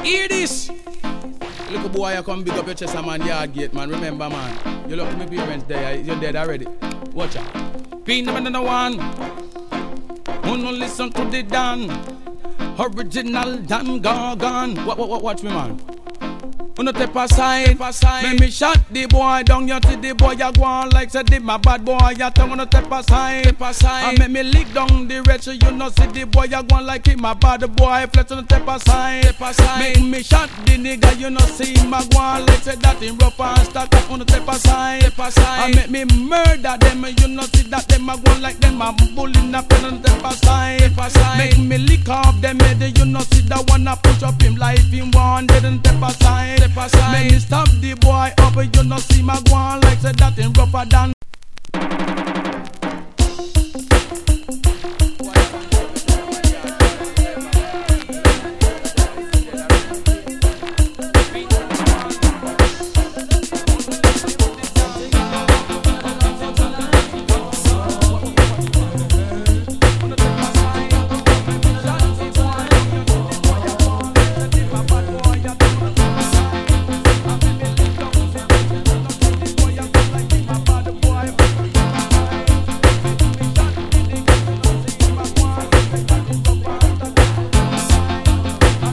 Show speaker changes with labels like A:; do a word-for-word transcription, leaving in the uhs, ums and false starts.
A: Hear this. Little boy, you come big up your chest, man, yard gate, man. Remember, man. You look at my parents there, you're dead already. Watch out. Be number one. Who no listen to the Dan. Original Dan Gargan. What, what, what, watch me, man. Who no step aside, aside. Make me shot the boy down, you see the boy, you go on like say the my bad boy, you tongue on step aside, step aside. And make me lick down the rich, you know see the boy, you go on like him, my bad boy, flex on step aside, step aside. Make me shot the nigga, you know see him, I go on like say that in rough and start up on the step aside, step aside. And make me murder them, you know see that them, I go on like them, I'm bullying up on step aside, step aside. Make me lick off them head, you know see that one, I push up him life in one, dead and step aside. Make me stop the boy up, you know see my go on like say that in rougher than